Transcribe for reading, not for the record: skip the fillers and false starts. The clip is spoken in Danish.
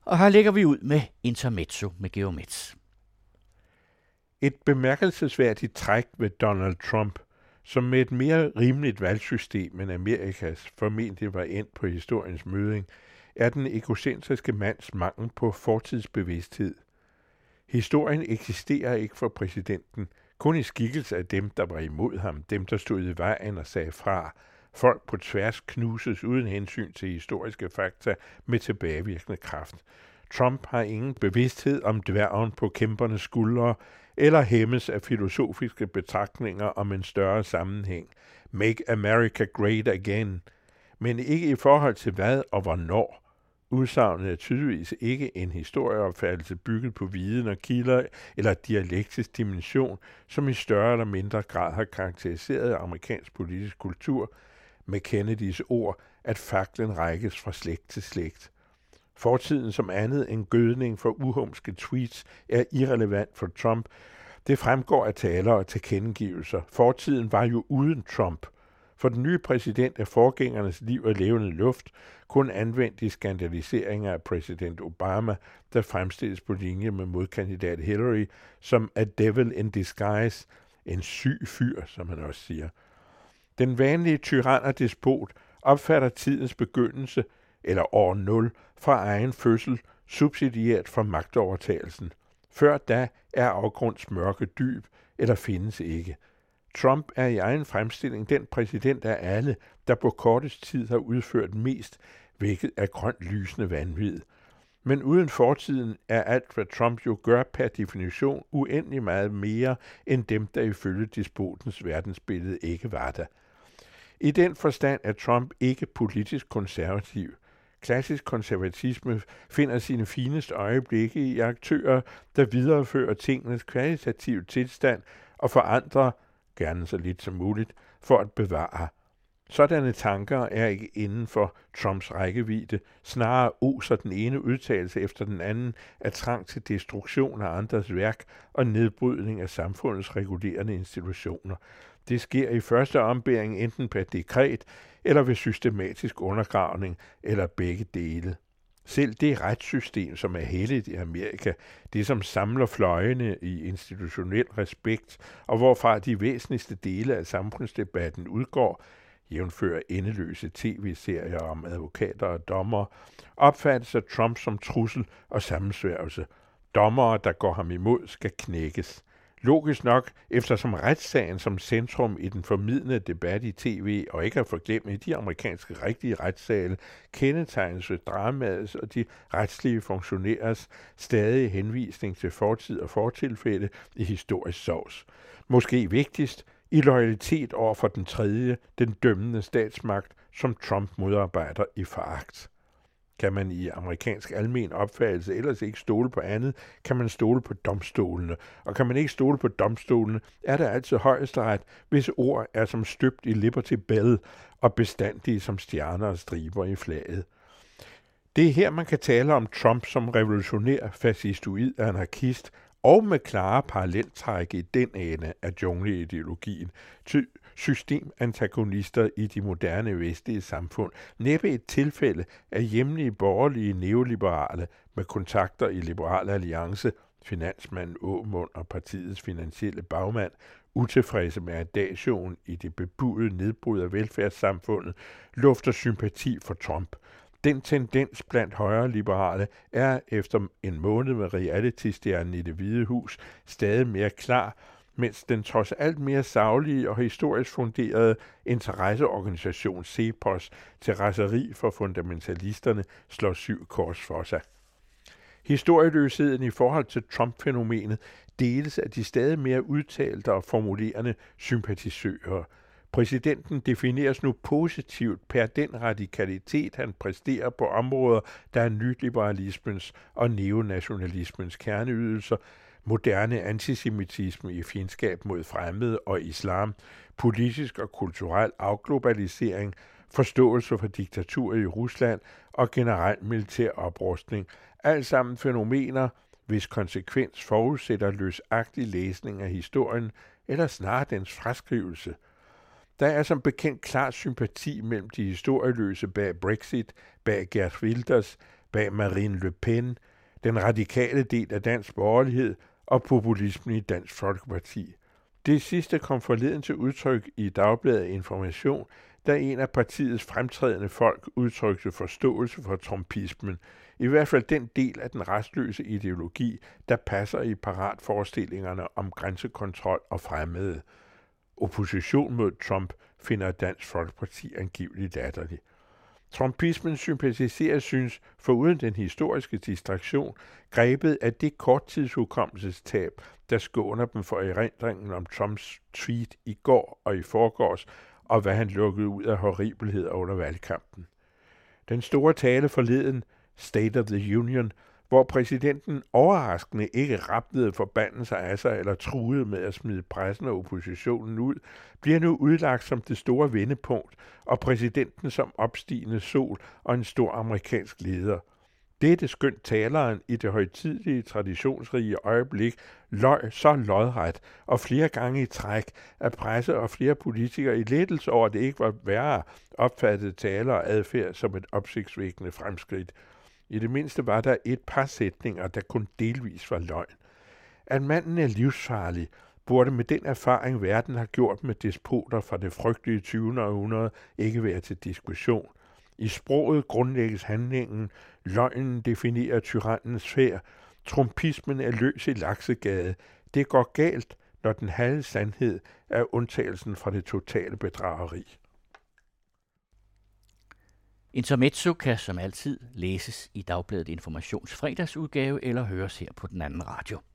Og her lægger vi ud med Intermezzo med Georg Metz. Et bemærkelsesværdigt træk ved Donald Trump, som med et mere rimeligt valgsystem end Amerikas formentlig var endt på historiens møding, er den egocentriske mands mangel på fortidsbevidsthed. Historien eksisterer ikke for præsidenten, kun i skikkelse af dem, der var imod ham, dem, der stod i vejen og sagde fra. Folk på tværs knuses uden hensyn til historiske fakta med tilbagevirkende kraft. Trump har ingen bevidsthed om dværgen på kæmpernes skuldre, eller hæmmes af filosofiske betragtninger om en større sammenhæng. Make America great again. Men ikke i forhold til hvad og hvornår. Udsagnet er tydeligvis ikke en historieopfattelse bygget på viden og kilder eller dialektisk dimension, som i større eller mindre grad har karakteriseret amerikansk politisk kultur, med Kennedys ord, at faklen rækkes fra slægt til slægt. Fortiden som andet end gødning for uhumske tweets er irrelevant for Trump. Det fremgår af taler og tilkendegivelser. Fortiden var jo uden Trump. For den nye præsident er forgængernes liv og levende luft kun anvendt i skandaliseringer af præsident Obama, der fremstilles på linje med modkandidat Hillary som a devil in disguise, en syg fyr, som han også siger. Den vanlige tyran og despot opfatter tidens begyndelse, eller år 0, fra egen fødsel, subsidieret fra magtovertagelsen. Før da er afgrunds mørke dyb, eller findes ikke. Trump er i egen fremstilling den præsident af alle, der på kortest tid har udført mest, vækket af grønt lysende vanvid. Men uden fortiden er alt, hvad Trump jo gør per definition, uendelig meget mere end dem, der ifølge despotens verdensbillede ikke var der. I den forstand er Trump ikke politisk konservativ. Klassisk konservatisme finder sine fineste øjeblikke i aktører, der viderefører tingenes kvalitative tilstand og forandrer, gerne så lidt som muligt, for at bevare. Sådanne tanker er ikke inden for Trumps rækkevidde, snarere oser den ene udtalelse efter den anden af trang til destruktion af andres værk og nedbrydning af samfundets regulerende institutioner. Det sker i første ombæring enten per dekret eller ved systematisk undergravning eller begge dele. Selv det retssystem, som er helligt i Amerika, det som samler fløjene i institutionel respekt, og hvorfra de væsentligste dele af samfundsdebatten udgår, jævnfører endeløse tv-serier om advokater og dommere, opfattes af Trump som trussel og sammensværgelse. Dommere, der går ham imod, skal knækkes. Logisk nok, eftersom retssagen som centrum i den formidlende debat i tv, og ikke at forglemme i de amerikanske rigtige retssale, kendetegnes ved dramaets og de retslige funktionærers stadige henvisning til fortid og fortilfælde i historisk sovs. Måske vigtigst, i loyalitet over for den tredje, den dømmende statsmagt, som Trump modarbejder i foragt. Kan man i amerikansk almen opfattelse ellers ikke stole på andet, kan man stole på domstolene. Og kan man ikke stole på domstolene, er der altid højesteret, hvis ord er som støbt i Liberty Bell og bestandige som stjerner og striber i flaget. Det er her, man kan tale om Trump som revolutionær, fascistoid anarkist, og med klare paralleltræk i den ende af jungleideologien, systemantagonister i de moderne vestlige samfund, næppe et tilfælde af hjemlige borgerlige neoliberale med kontakter i Liberal Alliance, finansmanden Aamund og partiets finansielle bagmand, utilfredse med adagioen i det bebudede nedbrud af velfærdssamfundet, lufter sympati for Trump. Den tendens blandt højre-liberale er efter en måned med reality-stjernen i Det Hvide Hus stadig mere klar, mens den trods alt mere saglige og historisk funderede interesseorganisation CEPOS til raseri for fundamentalisterne slår 7 kors for sig. Historieløsheden i forhold til Trump-fænomenet deles af de stadig mere udtalte og formulerende sympatisører. Præsidenten defineres nu positivt per den radikalitet, han præsterer på områder, der er nyliberalismens og neonationalismens kerneydelser, moderne antisemitisme i fjendskab mod fremmede og islam, politisk og kulturel afglobalisering, forståelse for diktatur i Rusland og generel militær oprustning. Alt sammen fænomener, hvis konsekvens forudsætter løsagtig læsning af historien, eller snarere dens fraskrivelse. Der er som bekendt klar sympati mellem de historieløse bag Brexit, bag Geert Wilders, bag Marine Le Pen, den radikale del af dansk borgerlighed og populismen i Dansk Folkeparti. Det sidste kom forleden til udtryk i Dagbladet Information, da en af partiets fremtrædende folk udtrykte forståelse for trumpismen, i hvert fald den del af den restløse ideologi, der passer i paratforestillingerne om grænsekontrol og fremmede. Opposition mod Trump finder Dansk Folkeparti angiveligt latterlig. Trumpismen sympatiserer synes, foruden den historiske distraktion, grebet af det korttidshukommelsestab, der skåner dem for erindringen om Trumps tweet i går og i forgårs, og hvad han lukkede ud af horribelheder under valgkampen. Den store tale forleden, State of the Union, hvor præsidenten overraskende ikke rablede forbandelser af sig eller truede med at smide pressen og oppositionen ud, bliver nu udlagt som det store vendepunkt, og præsidenten som opstigende sol og en stor amerikansk leder. Dette skønt taleren i det højtidelige, traditionsrige øjeblik løj så lodret og flere gange i træk, at presse og flere politikere i lettelse over, at det ikke var værre, opfattede taler og adfærd som et opsigtsvækkende fremskridt. I det mindste var der et par sætninger, der kun delvis var løgn. At manden er livsfarlig, burde med den erfaring, verden har gjort med despoter fra det frygtelige 20. århundrede, ikke være til diskussion. I sproget grundlægges handlingen, løgnen definerer tyrannens færd, trumpismen er løs i laksegade. Det går galt, når den halve sandhed er undtagelsen fra det totale bedrageri. Intermezzo kan som altid læses i Dagbladet Informations fredagsudgave eller høres her på den anden radio.